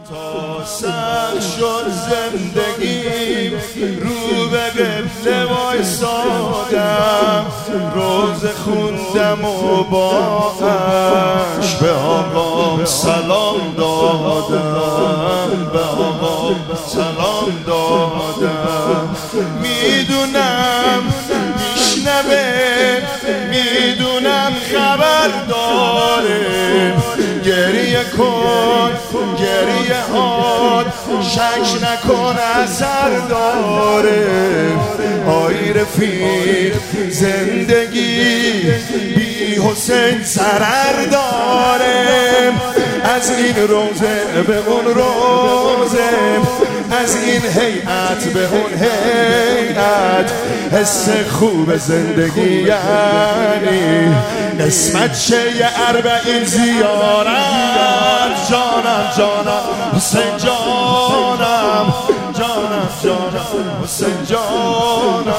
تا سخت شد زندگی رو به قبله وایسادم، روزه خوندم و با عشق به آقام سلام دادم، به آقام سلام دادم. میدونم میشنوه، میدونم خبر داره، گریه کن گریه هات شک نکن اثر داره. آی رفیق زندگی بی حسین ضرر داره، از این روزه به اون روزه، از این هیئت به اون هیئت. حس خوب زندگی یعنی قسمت شه اربعین زیارت. جانم جانم حسین جانم، جانم جانم حسین جانم.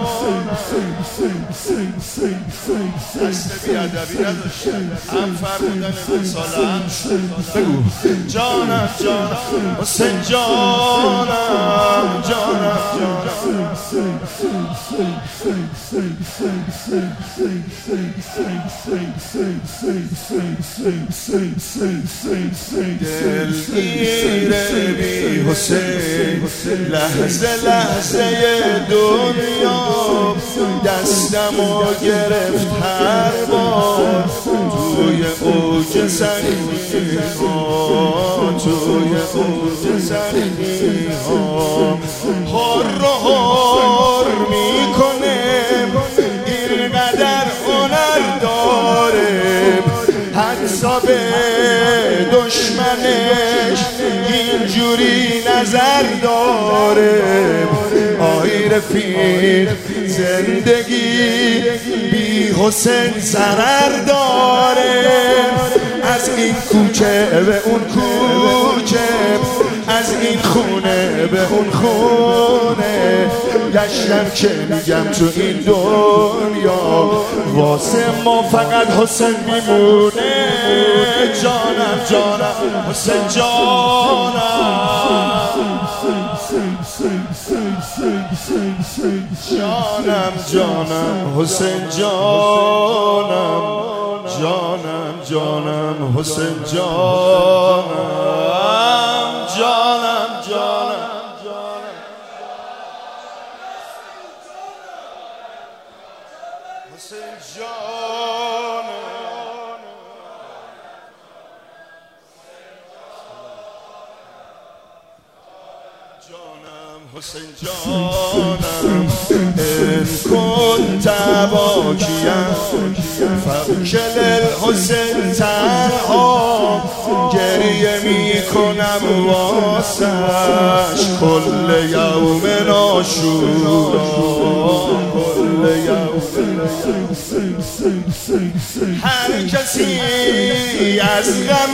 دست بیادبی نداشت، هم فرمودن رساله هم بگو جانم جانم حسین جانم، جانم جانم. دلگیره بی حسین لحظه لحظه دنیا، دستمو گرفت هر بار توی اوج سختی ها، توی اوج سختی ها. هر رو هر میکنه اینقدر هنر داره، حتی به دشمنش اینجوری نظر داره. آی رفیق زندگی بی حسین ضرر داره، از این کوچه به اون کوچه، از این خونه به اون خونه گشتم که میگم تو این دنیا واسه ما فقط حسین میمونه. جانم جانم حسین جانم، جانم جانم حسین جانم، جانم جانم حسین جانم، جانم جانم حسین جانم، جانم حسین جانم. ان كنت باکیا فابکل الحسین تنها، گریه میکنم واسش کل یوم عاشورا، کل یوم. هر کسی از غم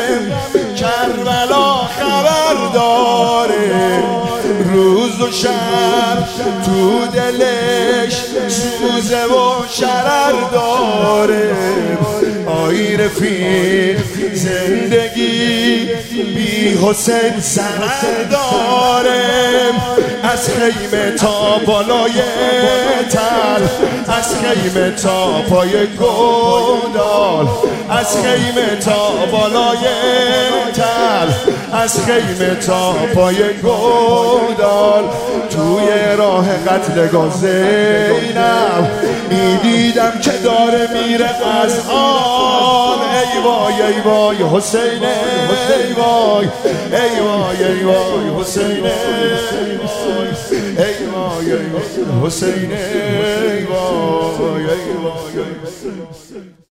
کربلا خبر داره، روز و شب تو دلش سوزه و شرر داره. آی رفیق زندگی بی حسین ضرر داره، از خیمه تا بالای تل، از خیمه تا پای گودال، از خیمه تا بالای تل، از خیمه تا پای گودال. توی راه قتلگاه زینب میدیدم که داره میره از آن. ای وای ای وای حسین، ای وای ای وای ای وای حسین، ای وای ای وای حسین، ای وای ای وای.